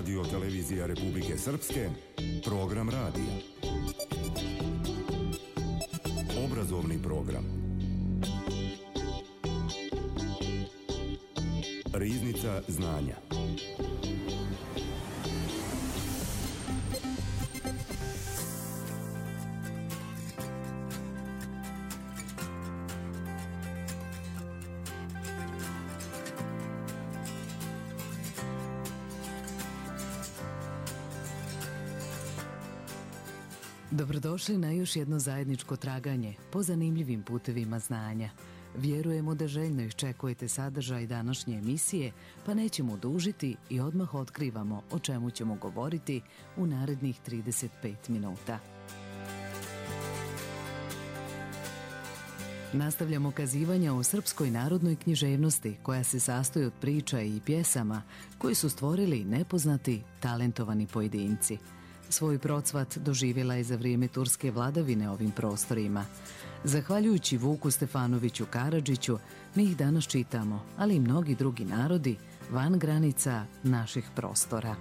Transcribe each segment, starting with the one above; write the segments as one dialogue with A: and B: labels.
A: Radio Televizija Republike Srpske, program radija. Obrazovni program. Riznica znanja.
B: Dobrodošli na još jedno zajedničko traganje po zanimljivim putevima znanja. Vjerujemo da željno iščekujete sadržaj današnje emisije, pa nećemo dužiti i odmah otkrivamo o čemu ćemo govoriti u narednih 35 minuta. Nastavljamo kazivanja o srpskoj narodnoj književnosti koja se sastoji od priča i pjesama koji su stvorili nepoznati, talentovani pojedinci. Svoj procvat doživjela je za vrijeme turske vladavine ovim prostorima. Zahvaljujući Vuku Stefanoviću Karadžiću, mi ih danas čitamo, ali i mnogi drugi narodi van granica naših prostora.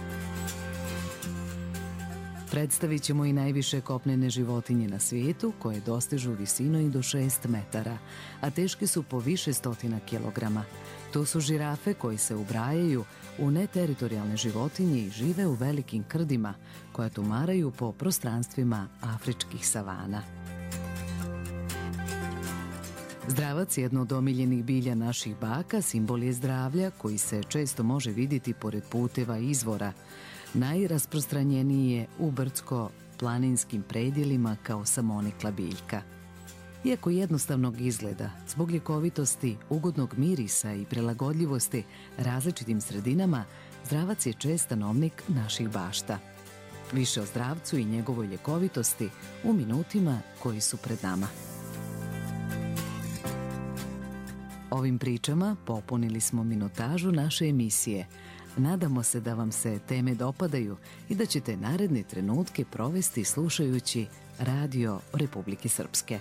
B: Predstavit ćemo i najviše kopnene životinje na svijetu, koje dostižu visinu i do 6 metara, a teške su po više stotina kilograma. To su žirafe koji se ubrajaju u neteritorijalne životinje i žive u velikim krdima koja tumaraju po prostranstvima afričkih savana. Zdravac, jedno od omiljenih bilja naših baka, simbol je zdravlja koji se često može vidjeti pored puteva i izvora. Najrasprostranjeniji je u brdsko-planinskim predjelima kao samonikla biljka. Iako jednostavnog izgleda, zbog ljekovitosti, ugodnog mirisa i prilagodljivosti različitim sredinama, zdravac je čest stanovnik naših bašta. Više o zdravcu i njegovoj ljekovitosti u minutima koji su pred nama. Ovim pričama popunili smo minutažu naše emisije. Nadamo se da vam se teme dopadaju i da ćete naredne trenutke provesti slušajući Radio Republike Srpske.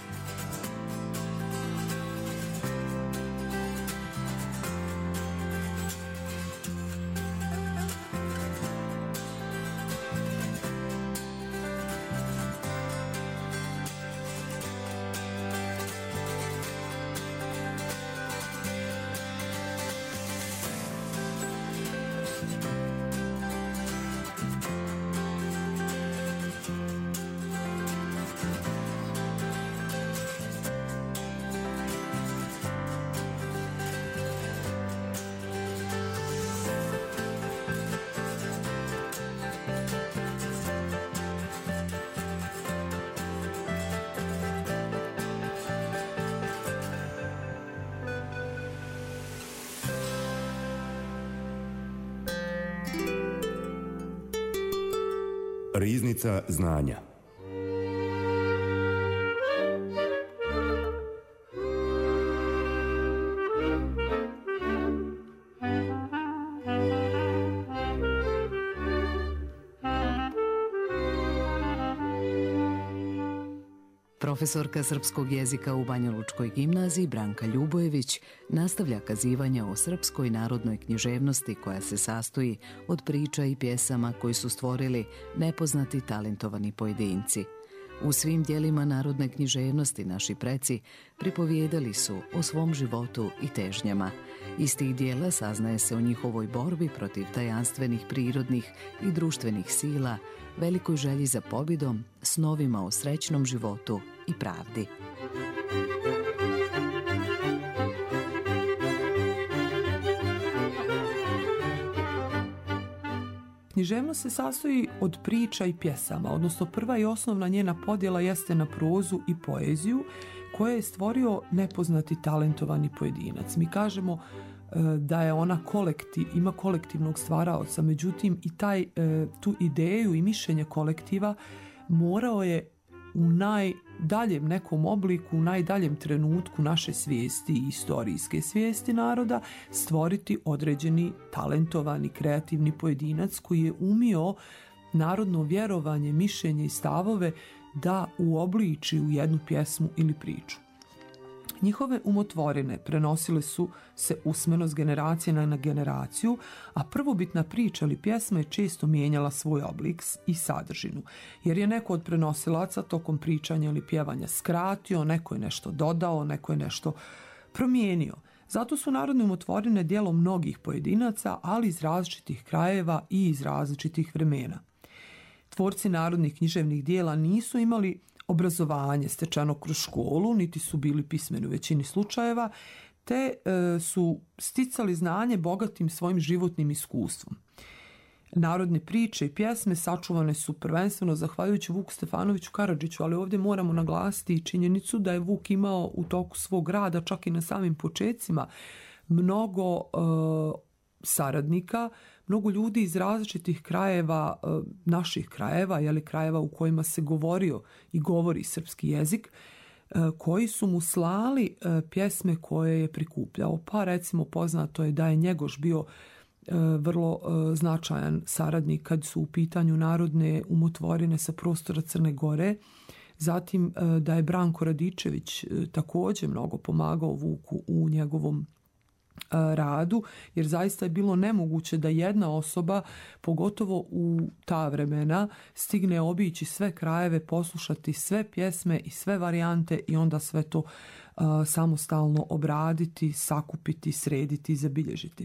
A: Riznica znanja.
B: Profesorka srpskog jezika u Banjalučkoj gimnaziji Branka Ljubojević nastavlja kazivanja o srpskoj narodnoj književnosti koja se sastoji od priča i pjesama koji su stvorili nepoznati talentovani pojedinci. U svim dijelima narodne književnosti naši preci pripovijedali su o svom životu i težnjama. Iz tih dijela saznaje se o njihovoj borbi protiv tajanstvenih prirodnih i društvenih sila, velikoj želji za pobjedom, snovima o srećnom životu i pravdi.
C: Književnost se sastoji od priča i pjesama, odnosno prva i osnovna njena podjela jeste na prozu i poeziju koje je stvorio nepoznati talentovani pojedinac. Mi kažemo da je ona ima kolektivnog stvaraoca, međutim i tu ideju i mišljenje kolektiva morao je u najdaljem nekom obliku, u najdaljem trenutku naše svijesti i istorijske svijesti naroda stvoriti određeni talentovani, kreativni pojedinac koji je umio narodno vjerovanje, mišljenje i stavove da uobliči u jednu pjesmu ili priču. Njihove umotvorine prenosile su se usmeno s generacije na generaciju, a prvobitna priča ili pjesma je često mijenjala svoj oblik i sadržinu, jer je neko od prenosilaca tokom pričanja ili pjevanja skratio, neko je nešto dodao, neko je nešto promijenio. Zato su narodne umotvorine djelo mnogih pojedinaca, ali iz različitih krajeva i iz različitih vremena. Tvorci narodnih književnih dijela nisu imali obrazovanje stečeno kroz školu, niti su bili pismeni u većini slučajeva, te su sticali znanje bogatim svojim životnim iskustvom. Narodne priče i pjesme sačuvane su prvenstveno zahvaljujući Vuku Stefanoviću Karadžiću, ali ovdje moramo naglasiti i činjenicu da je Vuk imao u toku svog rada, čak i na samim počecima, mnogo saradnika, mnogo ljudi iz različitih krajeva, naših krajeva, krajeva u kojima se govorio i govori srpski jezik, koji su mu slali pjesme koje je prikupljao. Pa recimo poznato je da je Njegoš bio vrlo značajan saradnik kad su u pitanju narodne umotvorine sa prostora Crne Gore. Zatim da je Branko Radičević također mnogo pomagao Vuku u njegovom radu, jer zaista je bilo nemoguće da jedna osoba, pogotovo u ta vremena, stigne obići sve krajeve, poslušati sve pjesme i sve varijante i onda sve to samostalno obraditi, sakupiti, srediti i zabilježiti.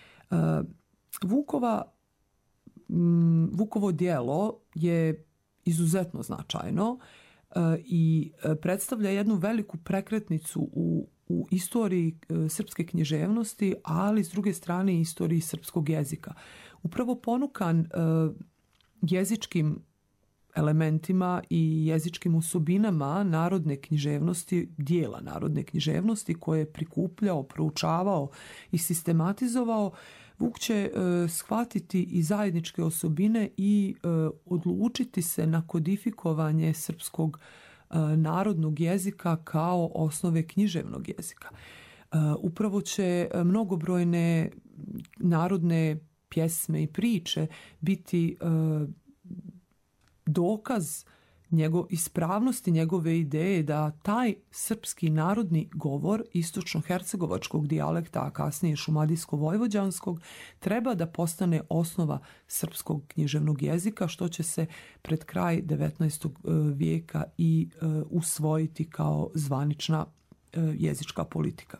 C: Vukovo djelo je izuzetno značajno i predstavlja jednu veliku prekretnicu u istoriji srpske književnosti, ali s druge strane i istoriji srpskog jezika. Upravo ponukan jezičkim elementima i jezičkim osobinama narodne književnosti, dijela narodne književnosti koje je prikupljao, proučavao i sistematizovao, Vuk će shvatiti i zajedničke osobine i odlučiti se na kodifikovanje srpskog narodnog jezika kao osnove književnog jezika. Upravo će mnogobrojne narodne pjesme i priče biti dokaz ispravnosti njegove ideje da taj srpski narodni govor istočno-hercegovačkog dijalekta, a kasnije šumadijsko-vojvođanskog, treba da postane osnova srpskog književnog jezika, što će se pred kraj 19. vijeka i usvojiti kao zvanična jezička politika.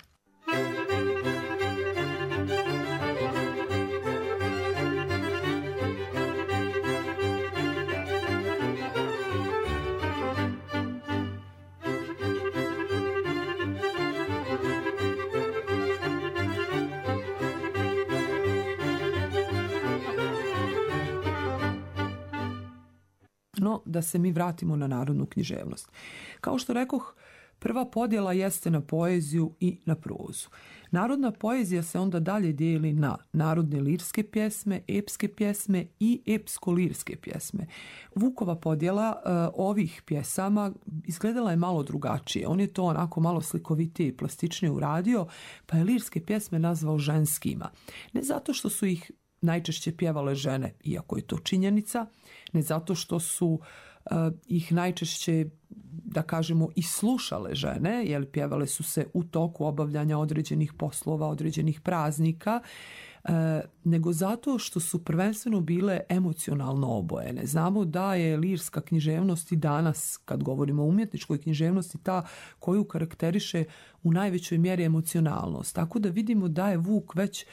C: No, da se mi vratimo na narodnu književnost. Kao što rekoh, prva podjela jeste na poeziju i na prozu. Narodna poezija se onda dalje dijeli na narodne lirske pjesme, epske pjesme i epsko-lirske pjesme. Vukova podjela ovih pjesama izgledala je malo drugačije. On je to onako malo slikovitije i plastičnije uradio, pa je lirske pjesme nazvao ženskima. Ne zato što su ih najčešće pjevale žene, iako je to činjenica, ne zato što su ih najčešće, da kažemo, i slušale žene, jer pjevale su se u toku obavljanja određenih poslova, određenih praznika, nego zato što su prvenstveno bile emocionalno obojene. Znamo da je lirska književnost i danas, kad govorimo o umjetničkoj književnosti, ta koju karakteriše u najvećoj mjeri emocionalnost. Tako da vidimo da je Vuk već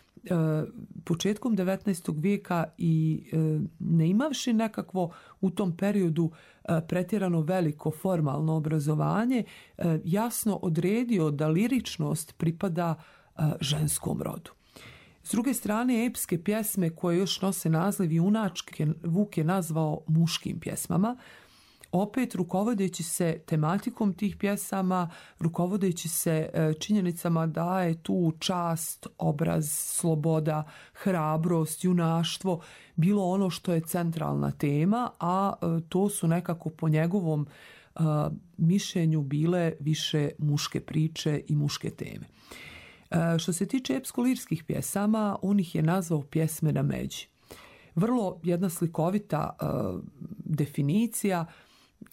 C: početkom 19. vijeka i ne imavši nekakvo u tom periodu pretjerano veliko formalno obrazovanje, jasno odredio da liričnost pripada ženskom rodu. S druge strane, epske pjesme koje još nose naziv junačke Vuk je nazvao muškim pjesmama, opet rukovodeći se tematikom tih pjesama, rukovodeći se činjenicama da je tu čast, obraz, sloboda, hrabrost, junaštvo bilo ono što je centralna tema, a to su nekako po njegovom mišljenju bile više muške priče i muške teme. Što se tiče epsko-lirskih pjesama, on ih je nazvao pjesme na međi. Vrlo jedna slikovita definicija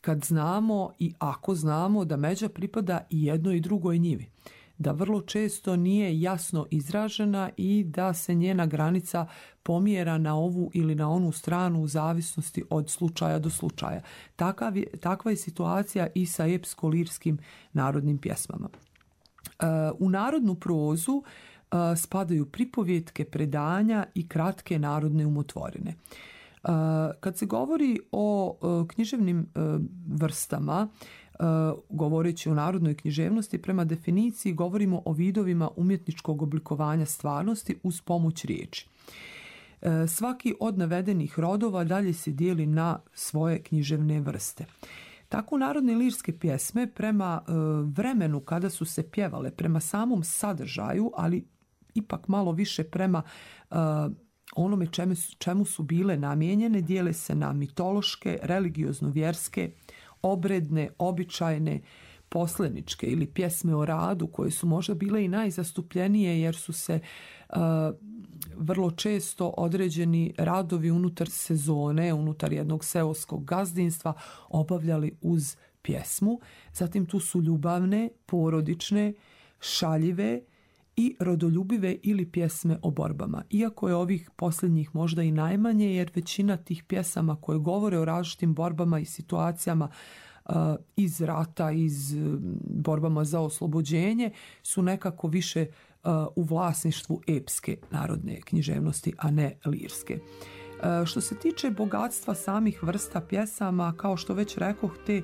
C: kad znamo i ako znamo da međa pripada i jednoj i drugoj njivi, da vrlo često nije jasno izražena i da se njena granica pomjera na ovu ili na onu stranu u zavisnosti od slučaja do slučaja. Takva je situacija i sa epsko-lirskim narodnim pjesmama. U narodnu prozu spadaju pripovjetke, predanja i kratke narodne umotvorine. Kad se govori o književnim vrstama, govoreći o narodnoj književnosti, prema definiciji govorimo o vidovima umjetničkog oblikovanja stvarnosti uz pomoć riječi. Svaki od navedenih rodova dalje se dijeli na svoje književne vrste. Tako narodne lirske pjesme prema vremenu kada su se pjevale, prema samom sadržaju, ali ipak malo više prema onome čemu su bile namijenjene, dijele se na mitološke, religiozno-vjerske, obredne, običajne, posleničke ili pjesme o radu, koje su možda bile i najzastupljenije jer su se vrlo često određeni radovi unutar sezone, unutar jednog seoskog gazdinstva obavljali uz pjesmu. Zatim tu su ljubavne, porodične, šaljive i rodoljubive ili pjesme o borbama. Iako je ovih posljednjih možda i najmanje, jer većina tih pjesama koje govore o različitim borbama i situacijama iz rata, iz borbama za oslobođenje, su nekako više u vlasništvu epske narodne književnosti, a ne lirske. Što se tiče bogatstva samih vrsta pjesama, kao što već rekoh, te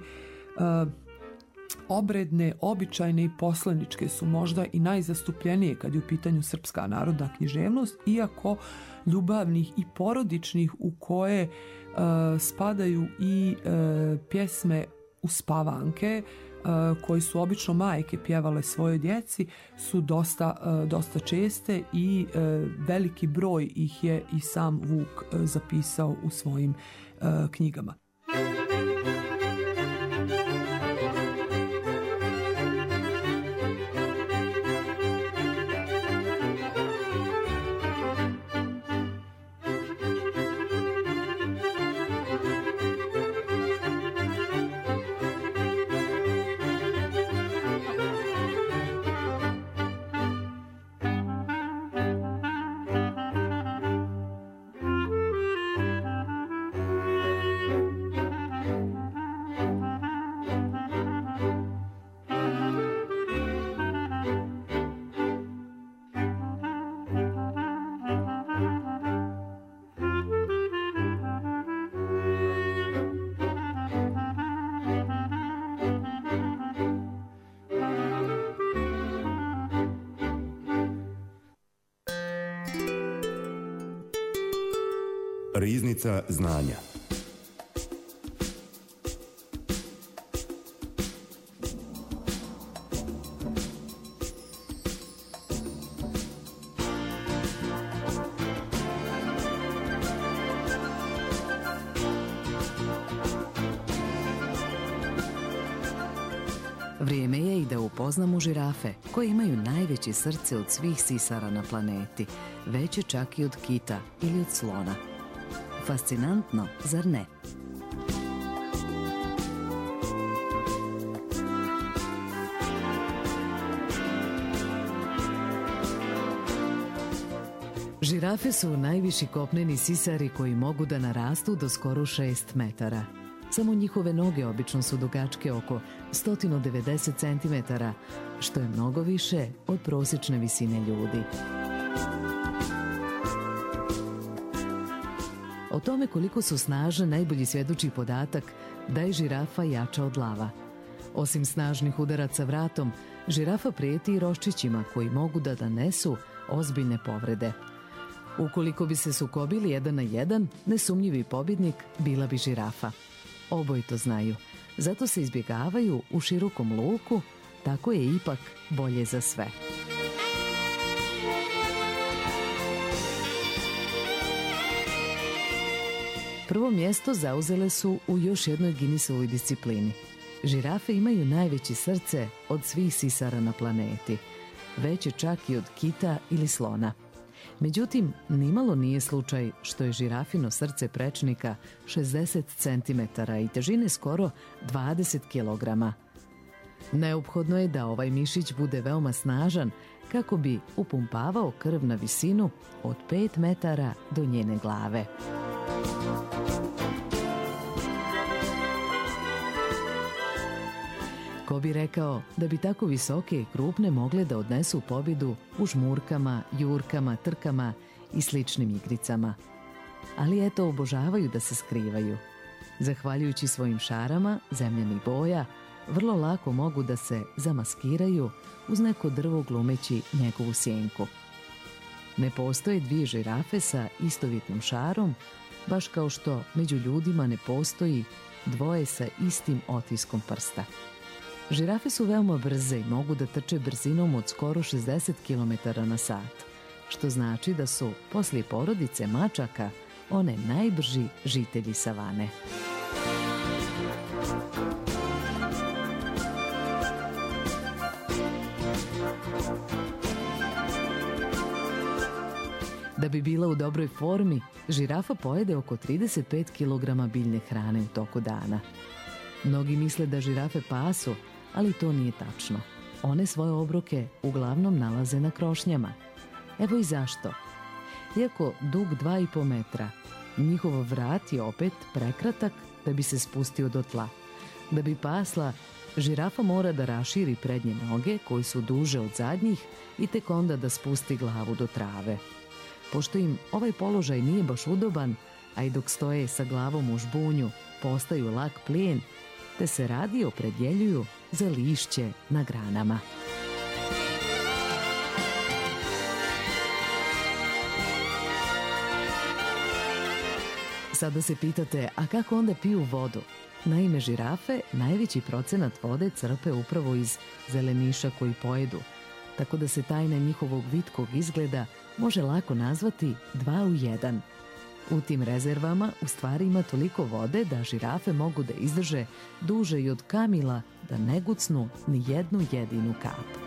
C: obredne, običajne i posleničke su možda i najzastupljenije kad je u pitanju srpska narodna književnost, iako ljubavnih i porodičnih u koje spadaju i pjesme uspavanke koji su obično majke pjevale svojoj djeci su dosta česte i veliki broj ih je i sam Vuk zapisao u svojim knjigama.
A: Riznica znanja.
B: Vrijeme je i da upoznamo žirafe, koje imaju najveće srce od svih sisara na planeti, veće čak i od kita ili od slona. Fascinantno, zar ne? Žirafe su najviši kopneni sisari koji mogu da narastu do skoro 6 metara. Samo njihove noge obično su dugačke oko 190 cm, što je mnogo više od prosječne visine ljudi. O tome koliko su snažne najbolji svjedoči podatak da je žirafa jača od lava. Osim snažnih udaraca vratom, žirafa prijeti i roščićima koji mogu da nanesu ozbiljne povrede. Ukoliko bi se sukobili 1 na 1, nesumnjivi pobjednik bila bi žirafa. Oboje to znaju, zato se izbjegavaju u širokom luku, tako je ipak bolje za sve. Prvo mjesto zauzele su u još jednoj Guinnessovoj disciplini. Žirafe imaju najveće srce od svih sisara na planeti, veće čak i od kita ili slona. Međutim, nimalo nije slučaj što je žirafino srce prečnika 60 cm i težine skoro 20 kg. Neophodno je da ovaj mišić bude veoma snažan kako bi upumpavao krv na visinu od 5 metara do njene glave. Ko bi rekao da bi tako visoke i krupne mogle da odnesu pobjedu u žmurkama, jurkama, trkama i sličnim igricama. Ali eto, obožavaju da se skrivaju. Zahvaljujući svojim šarama, zemljanih boja, vrlo lako mogu da se zamaskiraju uz neko drvo glumeći njegovu sjenku. Ne postoje dvije žirafe sa istovjetnom šarom, baš kao što među ljudima ne postoji dvoje sa istim otiskom prsta. Žirafe su veoma brze i mogu da trče brzinom od skoro 60 km na sat, što znači da su, poslije porodice mačaka, one najbrži žitelji savane. Da bi bila u dobroj formi, žirafa pojede oko 35 kg biljne hrane u toku dana. Mnogi misle da žirafe pasu, ali to nije tačno. One svoje obroke uglavnom nalaze na krošnjama. Evo i zašto. Iako dug 2,5 metra, njihov vrat je opet prekratak da bi se spustio do tla. Da bi pasla, žirafa mora da raširi prednje noge, koji su duže od zadnjih, i tek onda da spusti glavu do trave. Pošto im ovaj položaj nije baš udoban, a i dok stoje sa glavom u žbunju, postaju lak plijen, te se radije opredjeljuju za lišće na granama. Sada se pitate, a kako onda piju vodu? Naime, žirafe najveći procenat vode crpe upravo iz zeleniša koji pojedu, tako da se tajna njihovog vitkog izgleda može lako nazvati 2 u 1. U tim rezervama u stvari ima toliko vode da žirafe mogu da izdrže duže i od kamila da ne gucnu ni jednu jedinu kap.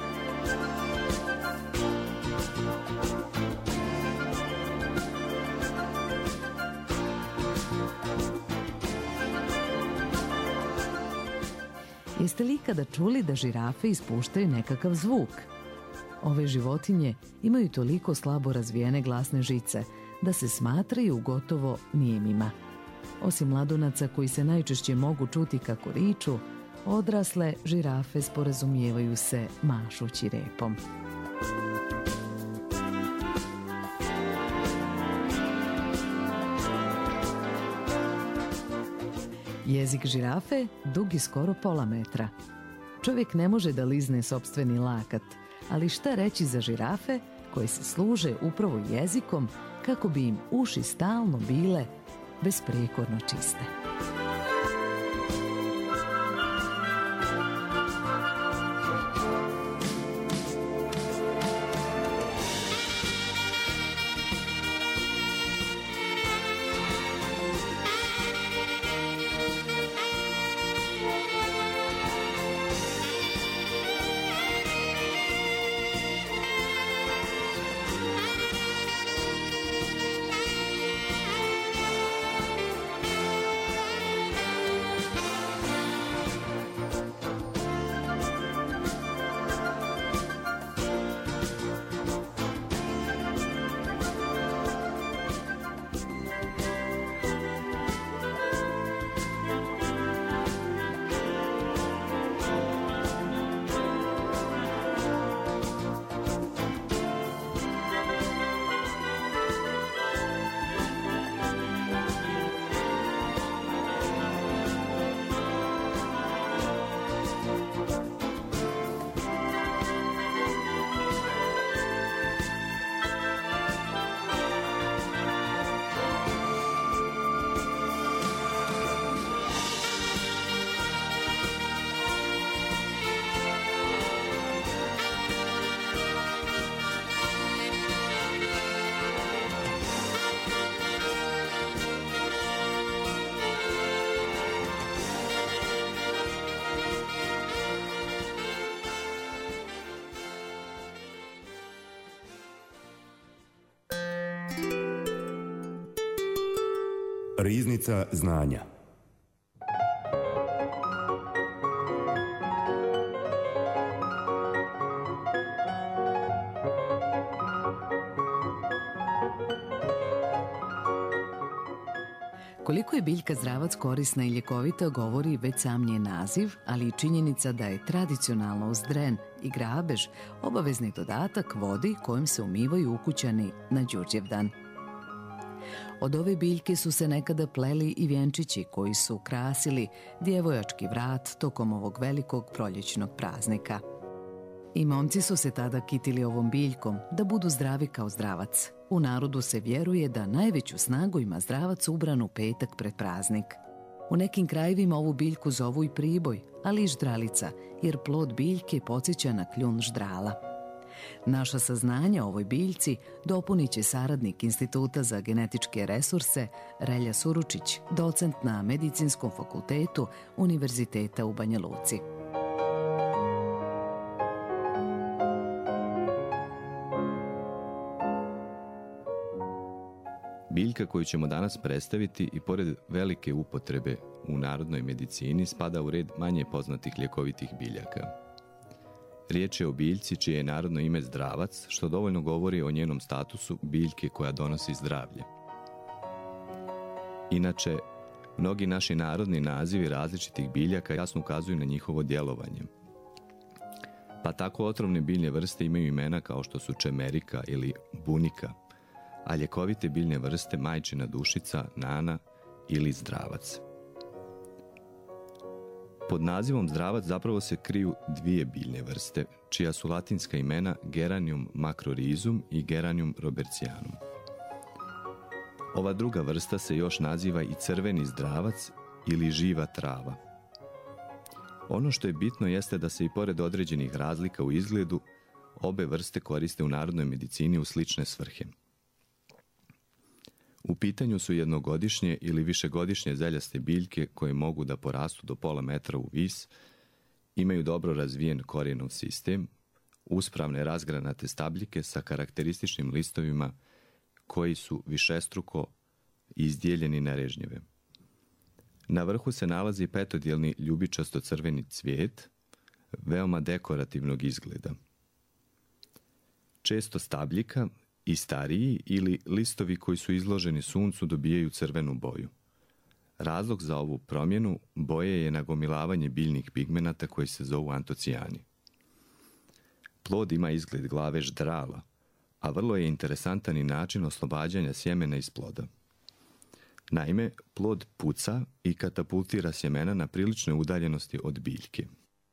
B: Jeste li ikada čuli da žirafe ispuštaju nekakav zvuk? Ove životinje imaju toliko slabo razvijene glasne žice da se smatraju gotovo nijemima. Osim mladunaca koji se najčešće mogu čuti kako riču, odrasle žirafe sporazumijevaju se mašući repom. Jezik žirafe dug je skoro pola metra. Čovjek ne može da lizne sopstveni lakat, ali šta reći za žirafe koje se služe upravo jezikom kako bi im uši stalno bile besprekorno čiste.
A: Riznica znanja.
B: Koliko je biljka zdravac korisna i ljekovita govori već sam njen naziv, ali i činjenica da je tradicionalno uz dren i grabež obavezni dodatak vodi kojim se umivaju ukućani na Đurđevdan. Od ove biljke su se nekada pleli i vjenčići koji su krasili djevojački vrat tokom ovog velikog proljećnog praznika. I momci su se tada kitili ovom biljkom da budu zdravi kao zdravac. U narodu se vjeruje da najveću snagu ima zdravac ubran u petak pred praznik. U nekim krajevima ovu biljku zovu i priboj, ali i ždralica, jer plod biljke podsjeća na kljun ždrala. Naša saznanja o ovoj biljci dopunit će saradnik Instituta za genetičke resurse Relja Suručić, docent na Medicinskom fakultetu Univerziteta u Banja Luci.
D: Biljka koju ćemo danas predstaviti i pored velike upotrebe u narodnoj medicini spada u red manje poznatih ljekovitih biljaka. Riječ je o biljci čije je narodno ime zdravac, što dovoljno govori o njenom statusu biljke koja donosi zdravlje. Inače, mnogi naši narodni nazivi različitih biljaka jasno ukazuju na njihovo djelovanje. Pa tako otrovne biljne vrste imaju imena kao što su čemerika ili bunika, a ljekovite biljne vrste majčina dušica, nana ili zdravac. Pod nazivom zdravac zapravo se kriju dvije biljne vrste, čija su latinska imena Geranium macrorhizum i Geranium robertsianum. Ova druga vrsta se još naziva i crveni zdravac ili živa trava. Ono što je bitno jeste da se i pored određenih razlika u izgledu, obe vrste koriste u narodnoj medicini u slične svrhe. U pitanju su jednogodišnje ili višegodišnje zeljaste biljke koje mogu da porastu do pola metra u vis, imaju dobro razvijen korijenov sistem, uspravne razgranate stabljike sa karakterističnim listovima koji su višestruko izdijeljeni na režnjeve. Na vrhu se nalazi petodjelni ljubičasto-crveni cvijet, veoma dekorativnog izgleda. Često stabljika i stariji ili listovi koji su izloženi suncu dobijaju crvenu boju. Razlog za ovu promjenu boje je nagomilavanje biljnih pigmenata koji se zovu antocijani. Plod ima izgled glave ždrala, a vrlo je interesantan i način oslobađanja sjemena iz ploda. Naime, plod puca i katapultira sjemena na prilične udaljenosti od biljke.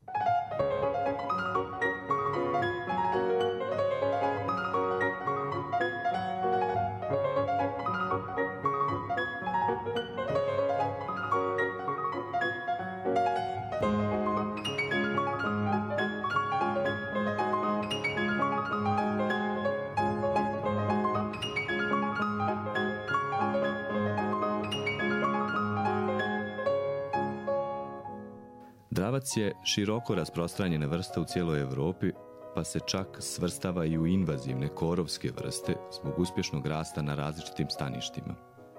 D: Zdravac je široko rasprostranjena vrsta u cijeloj Europi, pa se čak svrstava i u invazivne korovske vrste zbog uspješnog rasta na različitim staništima.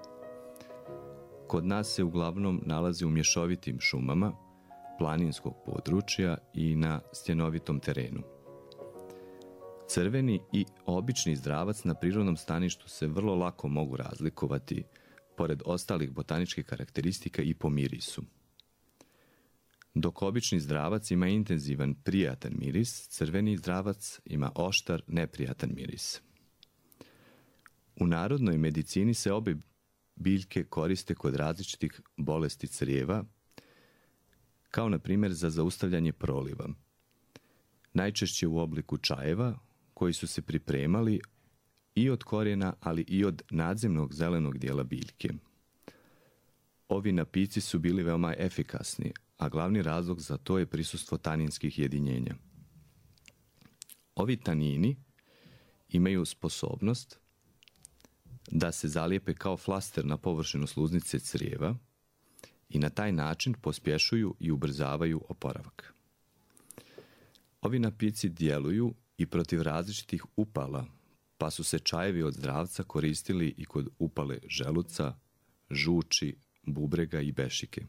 D: Kod nas se uglavnom nalazi u mješovitim šumama, planinskog područja i na stjenovitom terenu. Crveni i obični zdravac na prirodnom staništu se vrlo lako mogu razlikovati, pored ostalih botaničkih karakteristika, i po mirisu. Dok obični zdravac ima intenzivan, prijatan miris, crveni zdravac ima oštar, neprijatan miris. U narodnoj medicini se obe biljke koriste kod različitih bolesti crijeva, kao na primjer za zaustavljanje proliva. Najčešće u obliku čajeva, koji su se pripremali i od korijena, ali i od nadzemnog zelenog dijela biljke. Ovi napici su bili veoma efikasni, a glavni razlog za to je prisustvo taninskih jedinjenja. Ovi tanini imaju sposobnost da se zalijepe kao flaster na površinu sluznice crijeva i na taj način pospješuju i ubrzavaju oporavak. Ovi napici djeluju i protiv različitih upala, pa su se čajevi od zdravca koristili i kod upale želuca, žuči, bubrega i bešike.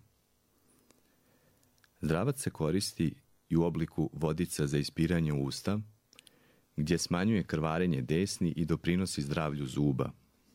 D: Zdravac se koristi i u obliku vodica za ispiranje usta, gdje smanjuje krvarenje desni i doprinosi zdravlju zuba.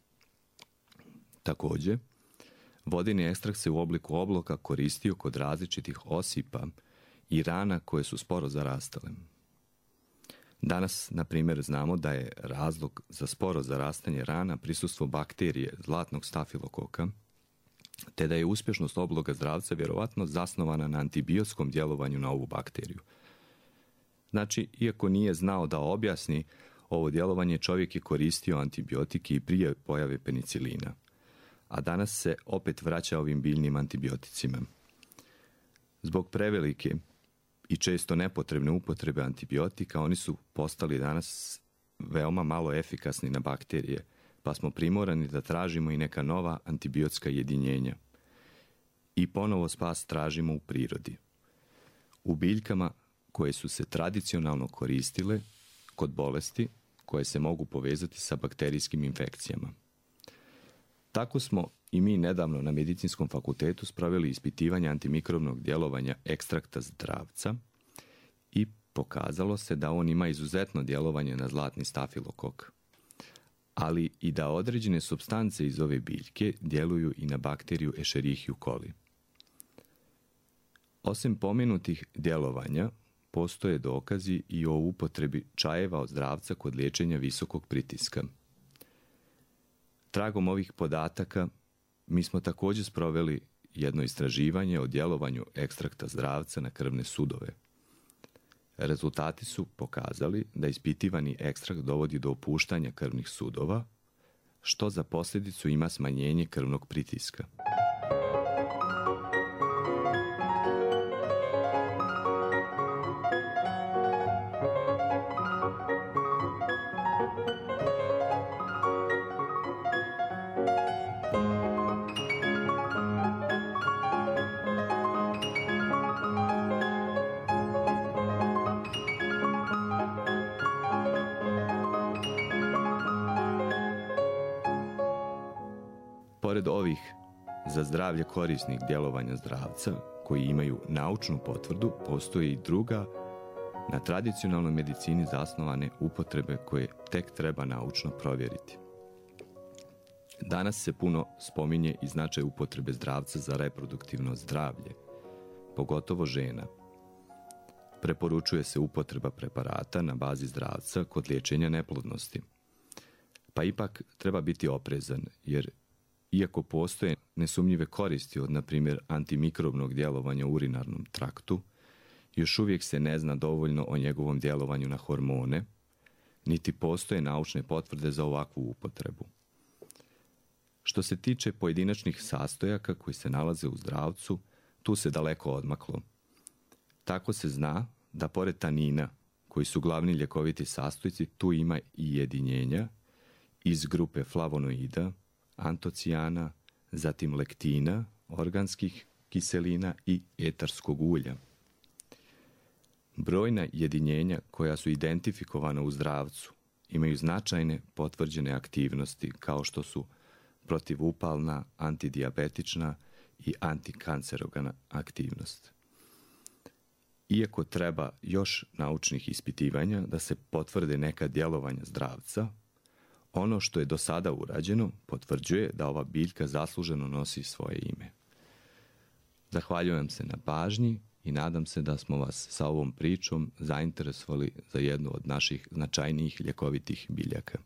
D: Također, vodeni ekstrakt se u obliku obloka koristio kod različitih osipa i rana koje su sporo zarastale. Danas, na primjer, znamo da je razlog za sporo zarastanje rana prisustvo bakterije zlatnog stafilokoka, te da je uspješnost obloga zdravca vjerovatno zasnovana na antibiotskom djelovanju na ovu bakteriju. Znači, iako nije znao da objasni ovo djelovanje, čovjek je koristio antibiotike i prije pojave penicilina, a danas se opet vraća ovim biljnim antibioticima. Zbog prevelike i često nepotrebne upotrebe antibiotika, oni su postali danas veoma malo efikasni na bakterije, pa smo primorani da tražimo i neka nova antibiotska jedinjenja. I ponovo spas tražimo u prirodi. U biljkama koje su se tradicionalno koristile kod bolesti koje se mogu povezati sa bakterijskim infekcijama. Tako smo i mi nedavno na Medicinskom fakultetu spravili ispitivanje antimikrobnog djelovanja ekstrakta zdravca i pokazalo se da on ima izuzetno djelovanje na zlatni stafilokok, ali i da određene supstance iz ove biljke djeluju i na bakteriju Escherichia coli. Osim pomenutih djelovanja, postoje dokazi i o upotrebi čajeva od zdravca kod liječenja visokog pritiska. Tragom ovih podataka mi smo također sproveli jedno istraživanje o djelovanju ekstrakta zdravca na krvne sudove. Rezultati su pokazali da ispitivani ekstrakt dovodi do opuštanja krvnih sudova, što za posljedicu ima smanjenje krvnog pritiska. Pored ovih za zdravlje korisnih djelovanja zdravca, koji imaju naučnu potvrdu, postoji i druga na tradicionalnoj medicini zasnovane upotrebe koje tek treba naučno provjeriti. Danas se puno spominje i značaj upotrebe zdravca za reproduktivno zdravlje, pogotovo žena. Preporučuje se upotreba preparata na bazi zdravca kod liječenja neplodnosti. Pa ipak treba biti oprezan, jer iako postoje nesumnjive koristi od, na primjer, antimikrobnog djelovanja u urinarnom traktu, još uvijek se ne zna dovoljno o njegovom djelovanju na hormone, niti postoje naučne potvrde za ovakvu upotrebu. Što se tiče pojedinačnih sastojaka koji se nalaze u zdravcu, tu se daleko odmaklo. Tako se zna da pored tanina, koji su glavni ljekoviti sastojci, tu ima i jedinjenja iz grupe flavonoida, antocijana, zatim lektina, organskih kiselina i etarskog ulja. Brojna jedinjenja koja su identifikovana u zdravcu imaju značajne potvrđene aktivnosti kao što su protivupalna, antidijabetična i antikancerogena aktivnost. Iako treba još naučnih ispitivanja da se potvrde neka djelovanja zdravca, ono što je do sada urađeno potvrđuje da ova biljka zasluženo nosi svoje ime. Zahvaljujem se na pažnji i nadam se da smo vas sa ovom pričom zainteresovali za jednu od naših značajnijih ljekovitih biljaka.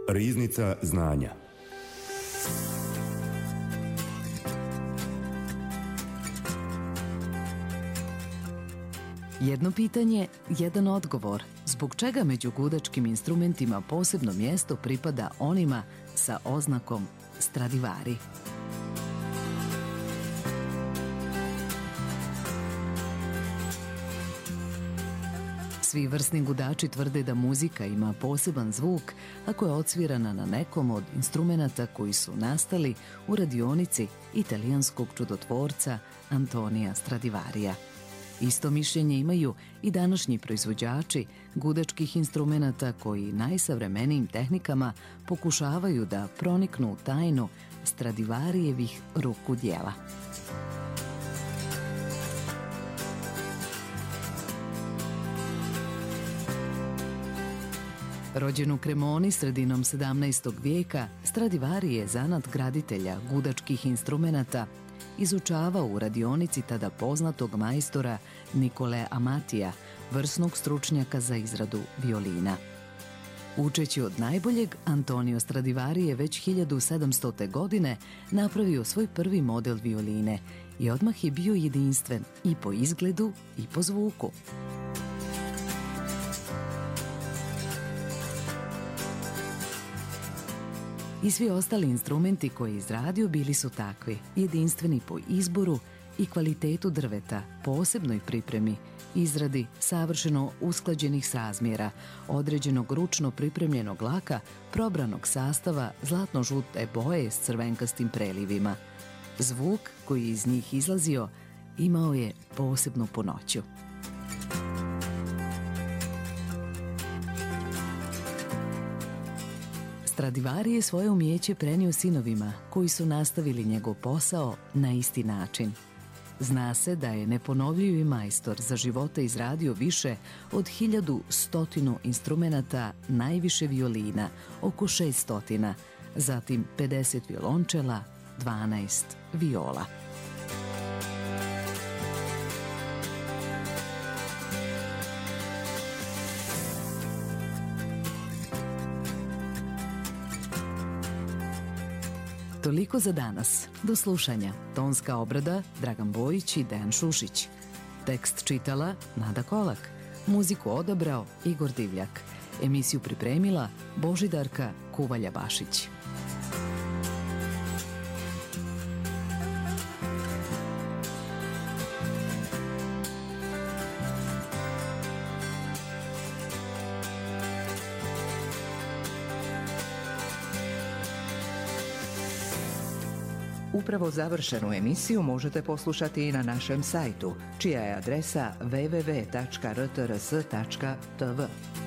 A: Riznica znanja.
B: Jedno pitanje, jedan odgovor. Zbog čega među gudačkim instrumentima posebno mjesto pripada onima sa oznakom Stradivari? Svi vrsni gudači tvrde da muzika ima poseban zvuk ako je odsvirana na nekom od instrumenata koji su nastali u radionici italijanskog čudotvorca Antonija Stradivarija. Isto mišljenje imaju i današnji proizvođači gudačkih instrumenata koji najsavremenijim tehnikama pokušavaju da proniknu u tajnu Stradivarijevih ruku djela. Rođen u Cremoni sredinom 17. vijeka, Stradivari je zanat graditelja gudačkih instrumenata izučavao u radionici tada poznatog majstora Nikole Amatija, vrsnog stručnjaka za izradu violina. Učeći od najboljeg, Antonio Stradivari je već 1700. godine napravio svoj prvi model violine i odmah je bio jedinstven i po izgledu i po zvuku. I svi ostali instrumenti koje je izradio bili su takvi, jedinstveni po izboru i kvalitetu drveta, posebnoj pripremi, izradi savršeno usklađenih srazmjera, određenog ručno pripremljenog laka, probranog sastava zlatno-žute boje s crvenkastim prelivima. Zvuk koji je iz njih izlazio imao je posebnu punoću. Stradivari je svoje umijeće prenio sinovima koji su nastavili njegov posao na isti način. Zna se da je neponovljivi majstor za života izradio više od 1100 instrumenata, najviše violina, oko 600, zatim 50 violončela, 12 viola. Toliko za danas. Do slušanja. Tonska obrada Dragan Bojić i Dejan Šušić. Tekst čitala Nada Kolak. Muziku odabrao Igor Divljak. Emisiju pripremila Božidarka Kuvalja-Bašić.
E: Upravo završenu emisiju možete poslušati i na našem sajtu, čija je adresa www.rtrs.tv.